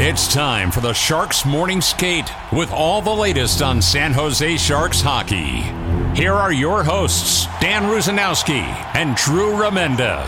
It's time for the Sharks Morning Skate with all the latest on San Jose Sharks hockey. Here are your hosts, Dan Rusanowski and Drew Remenda.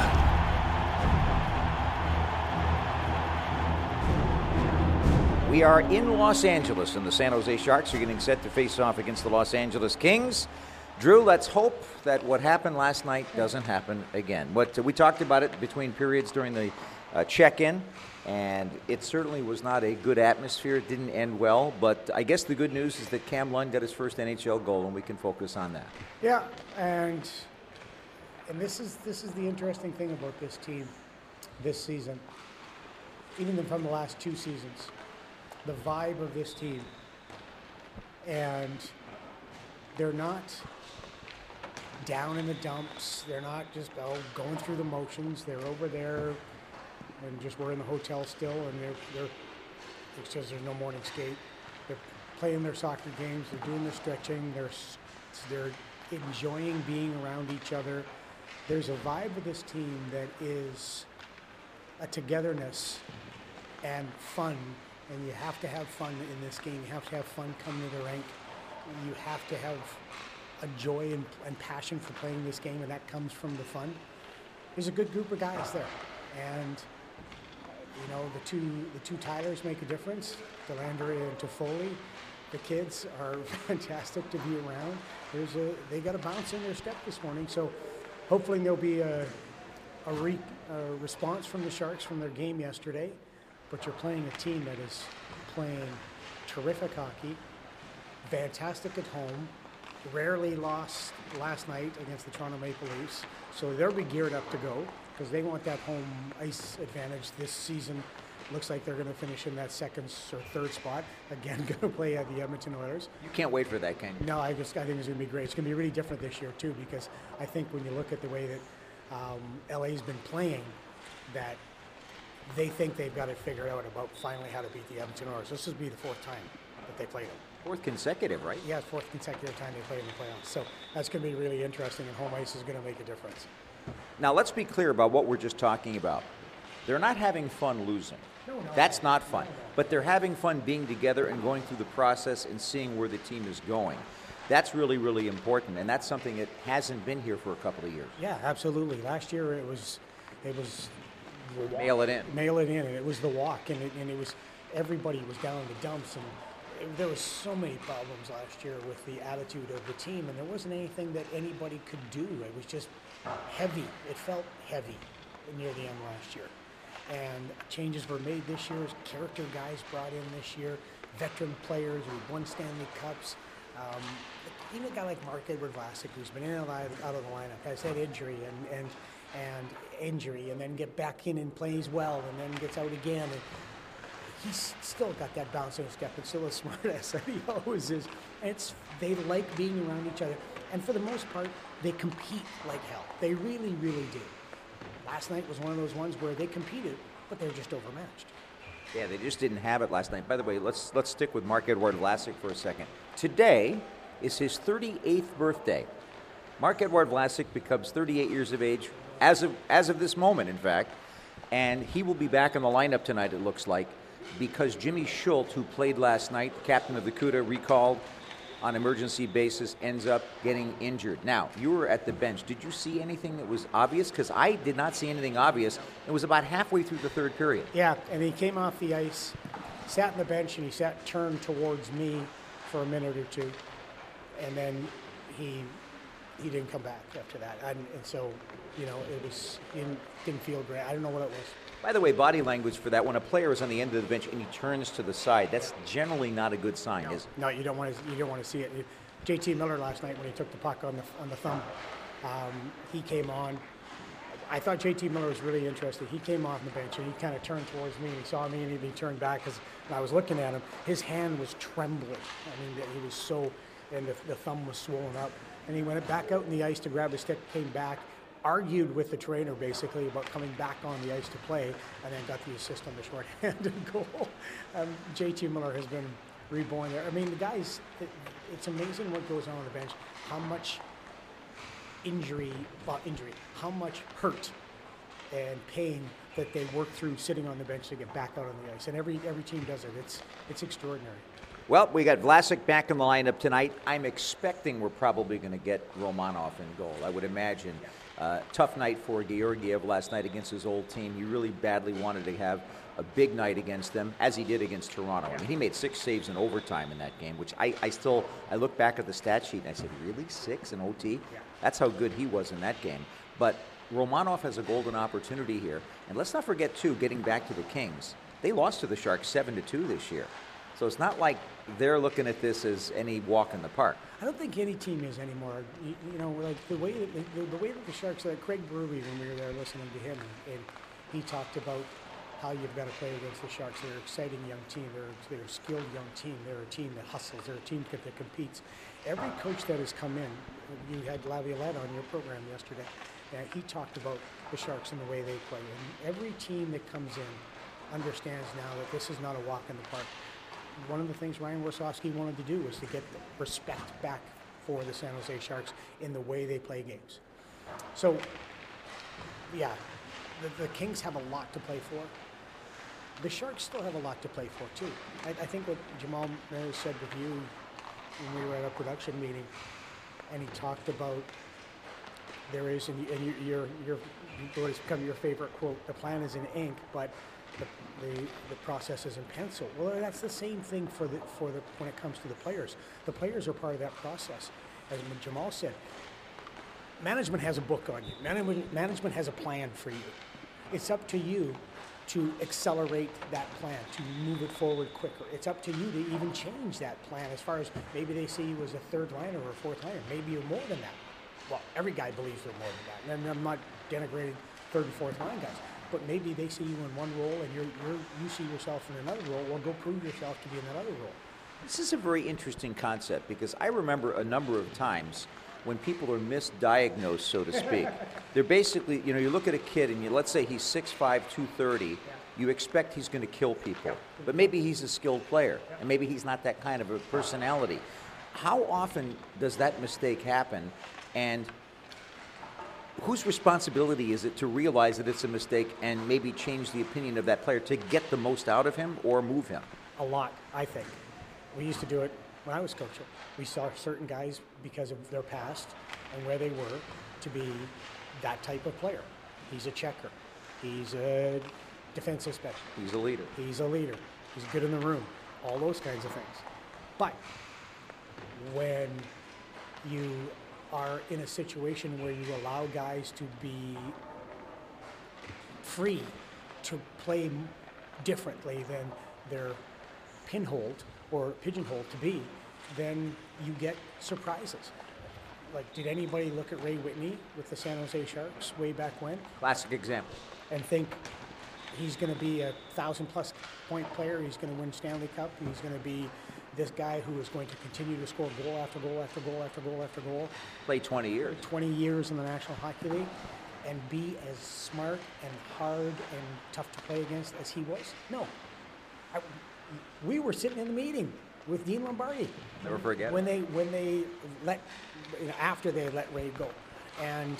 We are in Los Angeles, and the San Jose Sharks are getting set to face off against the Los Angeles Kings. Drew, let's hope that what happened last night doesn't happen again. We talked about it between periods during the check-in, and it certainly was not a good atmosphere. It didn't end well, but I guess the good news is that Cam Lund got his first NHL goal, and we can focus on that. Yeah, and this is the interesting thing about this team this season, even from the last two seasons, the vibe of this team, and they're not down in the dumps. They're not just going through the motions. They're over there and just we're in the hotel still, and they're it says there's no morning skate. They're playing their soccer games. They're doing their stretching. They're enjoying being around each other. There's a vibe of this team that is a togetherness and fun, and you have to have fun in this game. You have to have fun coming to the rink. You have to have a joy and passion for playing this game, and that comes from the fun. There's a good group of guys there, and you know the two Tylers make a difference. Delandria and Toffoli, the kids are fantastic to be around. They got a bounce in their step this morning, so hopefully there'll be a response from the Sharks from their game yesterday. But you're playing a team that is playing terrific hockey, fantastic at home, rarely lost last night against the Toronto Maple Leafs, so they'll be geared up to go because they want that home ice advantage this season. Looks like they're going to finish in that second or third spot. Again, going to play at the Edmonton Oilers. You can't wait for that, can you? No, I think it's going to be great. It's going to be really different this year too, because I think when you look at the way that LA's been playing, that they think they've got it figured out about finally how to beat the Edmonton Oilers. This will be the fourth time that they played them. Fourth consecutive, right? Yeah, fourth consecutive time they played in the playoffs. So that's going to be really interesting, and home ice is going to make a difference. Now, let's be clear about what we're just talking about. They're not having fun losing. No, That's not fun. But they're having fun being together and going through the process and seeing where the team is going. That's really, really important, and that's something that hasn't been here for a couple of years. Yeah, absolutely. Last year it was Mail it in. Mail it in, and it was the walk, and it was everybody was down in the dumps, and there was so many problems last year with the attitude of the team, and there wasn't anything that anybody could do. It was just heavy. It felt heavy near the end last year. And changes were made this year. Character guys brought in this year, veteran players who won Stanley Cups. Even a guy like Marc-Edouard Vlasic, who's been in and out of the lineup, has had injury and injury, and then get back in and plays well, and then gets out again. And he's still got that bounce in his step, and still a smart ass that he always is. And they like being around each other, and for the most part, they compete like hell. They really, really do. Last night was one of those ones where they competed, but they were just overmatched. Yeah, they just didn't have it last night. By the way, let's stick with Marc-Edouard Vlasic for a second. Today is his 38th birthday. Marc-Edouard Vlasic becomes 38 years of age as of this moment, in fact, and he will be back in the lineup tonight, it looks like, because Jimmy Schultz, who played last night, captain of the CUDA, recalled on emergency basis, ends up getting injured. Now, you were at the bench. Did you see anything that was obvious? Because I did not see anything obvious. It was about halfway through the third period. Yeah, and he came off the ice, sat on the bench, and he turned towards me for a minute or two, and then he didn't come back after that. And so, you know, it didn't feel great. I don't know what it was. By the way, body language for that, when a player is on the end of the bench and he turns to the side, that's generally not a good sign, is it? No, you don't want to see it. JT Miller last night, when he took the puck on the thumb, he came on. I thought JT Miller was really interested. He came off the bench and he kind of turned towards me, and he saw me, and he turned back because I was looking at him. His hand was trembling. I mean, he was so, and the thumb was swollen up. And he went back out in the ice to grab his stick, came back, argued with the trainer basically about coming back on the ice to play, and then got the assist on the short-handed goal. JT Miller has been reborn there. I mean, the guys, it's amazing what goes on the bench, how much injury, how much hurt and pain that they work through sitting on the bench to get back out on the ice. And every team does it. It's extraordinary. Well, we got Vlasic back in the lineup tonight. I'm expecting we're probably going to get Romanov in goal, I would imagine. Tough night for Georgiev last night against his old team. He really badly wanted to have a big night against them, as he did against Toronto. I mean, he made 6 saves in overtime in that game, which I look back at the stat sheet and I said, really, 6 in OT? That's how good he was in that game. But Romanov has a golden opportunity here. And let's not forget, too, getting back to the Kings, they lost to the Sharks 7-2 this year. So it's not like they're looking at this as any walk in the park. I don't think any team is anymore. You know, like the way that the Sharks, like Craig Berube, when we were there listening to him, and he talked about how you've got to play against the Sharks. They're an exciting young team. They're a skilled young team. They're a team that hustles. They're a team that competes. Every coach that has come in, you had Laviolette on your program yesterday, and he talked about the Sharks and the way they play. And every team that comes in understands now that this is not a walk in the park. One of the things Ryan Warsofsky wanted to do was to get the respect back for the San Jose Sharks in the way they play games. So, yeah, the Kings have a lot to play for. The Sharks still have a lot to play for, too. I think what Jamal Maris said with you when we were at a production meeting, and he talked about there is, and it's become your favorite quote, the plan is in ink, but the process is in pencil. Well, that's the same thing for the when it comes to the players. The players are part of that process. As Jamal said, management has a book on you. Management has a plan for you. It's up to you to accelerate that plan, to move it forward quicker. It's up to you to even change that plan as far as maybe they see you as a third liner or a fourth liner. Maybe you're more than that. Well, every guy believes they're more than that. And I'm not denigrating third and fourth line guys. But maybe they see you in one role and you see yourself in another role. Well, go prove yourself to be in that other role. This is a very interesting concept because I remember a number of times when people are misdiagnosed, so to speak. They're basically, you look at a kid and let's say he's 6'5", 230. You expect he's going to kill people. But maybe he's a skilled player and maybe he's not that kind of a personality. How often does that mistake happen? And whose responsibility is it to realize that it's a mistake and maybe change the opinion of that player to get the most out of him or move him? A lot, I think. We used to do it when I was coaching. We saw certain guys, because of their past and where they were, to be that type of player. He's a checker. He's a defensive specialist. He's a leader. He's a leader. He's good in the room. All those kinds of things. But when you are in a situation where you allow guys to be free to play differently than they're pigeonholed to be, then you get surprises. Like, did anybody look at Ray Whitney with the San Jose Sharks way back when? Classic example. And think he's going to be a 1,000-plus point player, he's going to win Stanley Cup, he's going to be this guy who is going to continue to score goal after goal after goal after goal after goal. Play 20 years. 20 years in the National Hockey League and be as smart and hard and tough to play against as he was? No. We were sitting in the meeting with Dean Lombardi. Never forget. When they let, after they let Ray go. And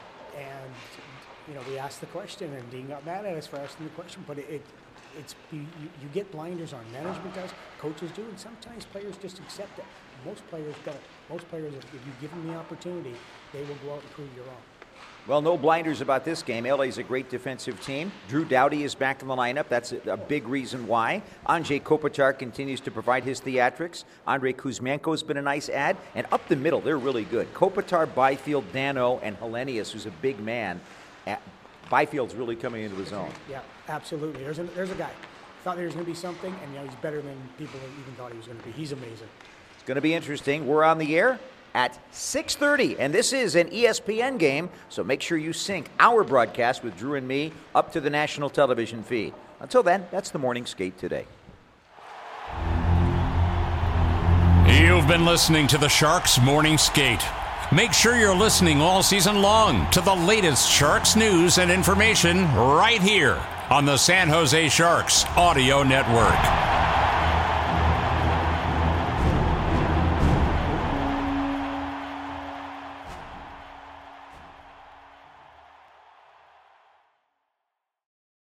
we asked the question and Dean got mad at us for asking the question, but you get blinders on. Management does, coaches do, and sometimes players just accept it. Most players don't. Most players, if you give them the opportunity, they will go out and prove you wrong. Well, no blinders about this game. LA's a great defensive team. Drew Doughty is back in the lineup. That's a big reason why. Andrei Kopitar continues to provide his theatrics. Andrei Kuzmenko's been a nice add. And up the middle, they're really good. Kopitar, Byfield, Dano, and Hellenius, who's a big man. Byfield's really coming into his own. Yeah, absolutely. There's a guy. Thought there was going to be something, and he's better than people even thought he was going to be. He's amazing. It's going to be interesting. We're on the air at 6:30, and this is an ESPN game, so make sure you sync our broadcast with Drew and me up to the national television feed. Until then, that's the Morning Skate today. You've been listening to the Sharks Morning Skate. Make sure you're listening all season long to the latest Sharks news and information right here on the San Jose Sharks Audio Network.